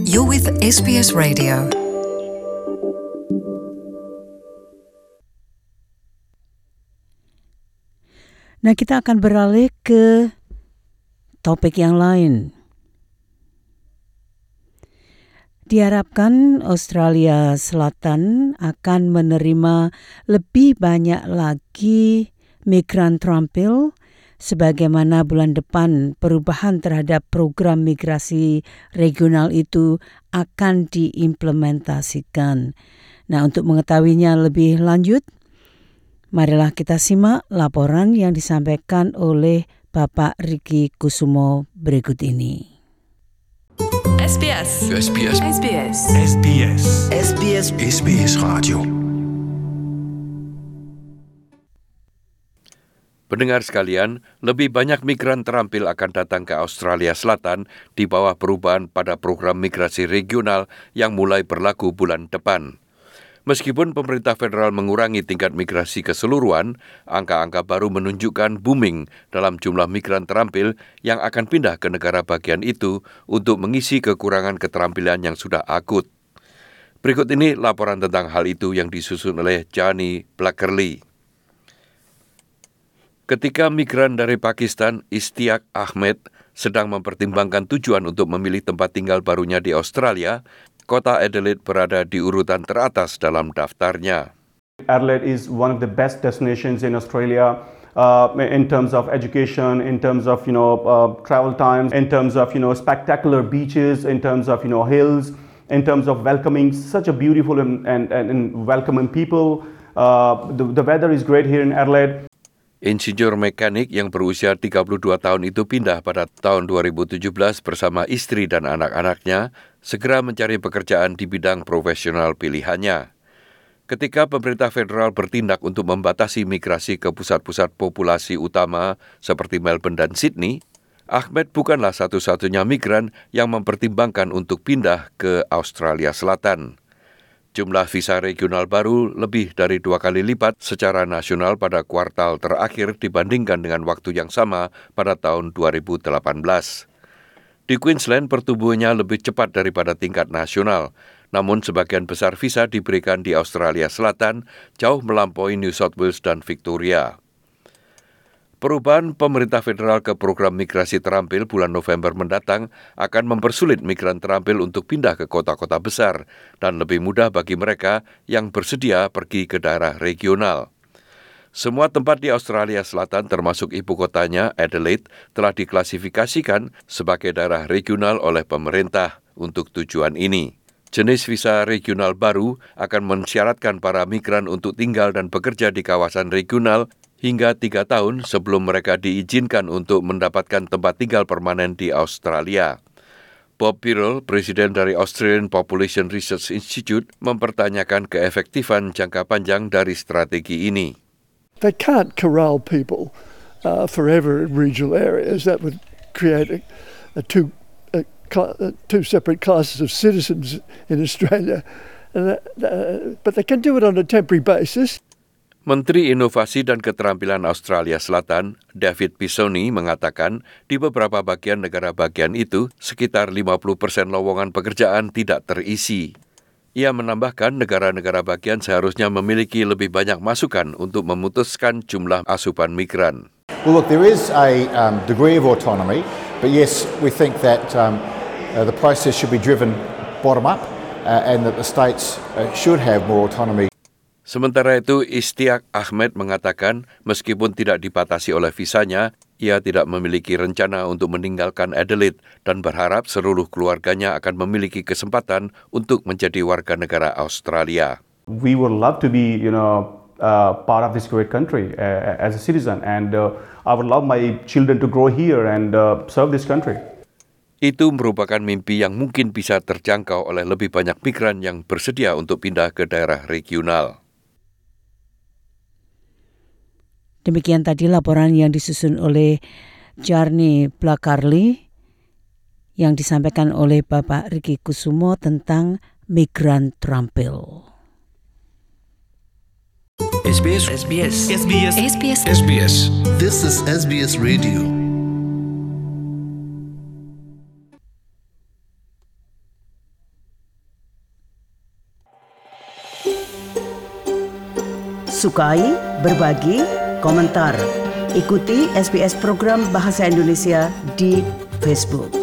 You're with SBS Radio. Nah, kita akan beralih ke topik yang lain. Diharapkan Australia Selatan akan menerima lebih banyak lagi migran terampil sebagaimana bulan depan perubahan terhadap program migrasi regional itu akan diimplementasikan. Nah, untuk mengetahuinya lebih lanjut, marilah kita simak laporan yang disampaikan oleh Bapak Riki Kusumo berikut ini. SBS. SBS. SBS. SBS. SBS. SBS Radio. Pendengar sekalian, lebih banyak migran terampil akan datang ke Australia Selatan di bawah perubahan pada program migrasi regional yang mulai berlaku bulan depan. Meskipun pemerintah federal mengurangi tingkat migrasi keseluruhan, angka-angka baru menunjukkan booming dalam jumlah migran terampil yang akan pindah ke negara bagian itu untuk mengisi kekurangan keterampilan yang sudah akut. Berikut ini laporan tentang hal itu yang disusun oleh Johnny Blackerley. Ketika migran dari Pakistan, Ishtiaq Ahmed, sedang mempertimbangkan tujuan untuk memilih tempat tinggal barunya di Australia, kota Adelaide berada di urutan teratas dalam daftarnya. Adelaide is one of the best destinations in Australia in terms of education, in terms of travel times, in terms of spectacular beaches, in terms of hills, in terms of welcoming such a beautiful and welcoming people. The weather is great here in Adelaide. Insinyur mekanik yang berusia 32 tahun itu pindah pada tahun 2017 bersama istri dan anak-anaknya, segera mencari pekerjaan di bidang profesional pilihannya. Ketika pemerintah federal bertindak untuk membatasi migrasi ke pusat-pusat populasi utama seperti Melbourne dan Sydney, Ahmed bukanlah satu-satunya migran yang mempertimbangkan untuk pindah ke Australia Selatan. Jumlah visa regional baru lebih dari 2 kali lipat secara nasional pada kuartal terakhir dibandingkan dengan waktu yang sama pada tahun 2018. Di Queensland pertumbuhannya lebih cepat daripada tingkat nasional, namun sebagian besar visa diberikan di Australia Selatan jauh melampaui New South Wales dan Victoria. Perubahan pemerintah federal ke program migrasi terampil bulan November mendatang akan mempersulit migran terampil untuk pindah ke kota-kota besar dan lebih mudah bagi mereka yang bersedia pergi ke daerah regional. Semua tempat di Australia Selatan termasuk ibu kotanya Adelaide telah diklasifikasikan sebagai daerah regional oleh pemerintah untuk tujuan ini. Jenis visa regional baru akan mensyaratkan para migran untuk tinggal dan bekerja di kawasan regional hingga 3 tahun sebelum mereka diizinkan untuk mendapatkan tempat tinggal permanen di Australia. Bob Birrell, presiden dari Australian Population Research Institute, mempertanyakan keefektifan jangka panjang dari strategi ini. They can't corral people forever in regional areas. That would create two separate classes of citizens in Australia. But they can do it on a temporary basis. Menteri Inovasi dan Keterampilan Australia Selatan, David Pisoni, mengatakan di beberapa bagian negara bagian itu, sekitar 50% lowongan pekerjaan tidak terisi. Ia menambahkan negara-negara bagian seharusnya memiliki lebih banyak masukan untuk memutuskan jumlah asupan migran. Well, look, there is a degree of autonomy, but yes, we think that the process should be driven bottom up and that the states should have more autonomy. Sementara itu, Ishtiaq Ahmed mengatakan meskipun tidak dibatasi oleh visanya, ia tidak memiliki rencana untuk meninggalkan Adelaide dan berharap seluruh keluarganya akan memiliki kesempatan untuk menjadi warga negara Australia. We would love to be, part of this great country as a citizen, and I would love my children to grow here and serve this country. Itu merupakan mimpi yang mungkin bisa terjangkau oleh lebih banyak migran yang bersedia untuk pindah ke daerah regional. Demikian tadi laporan yang disusun oleh Johnny Blackerley yang disampaikan oleh Bapak Riki Kusumo tentang migran terampil. SBS. SBS. SBS. SBS. SBS. This is SBS Radio. sukai, berbagi, komentar. Ikuti SBS program Bahasa Indonesia di Facebook.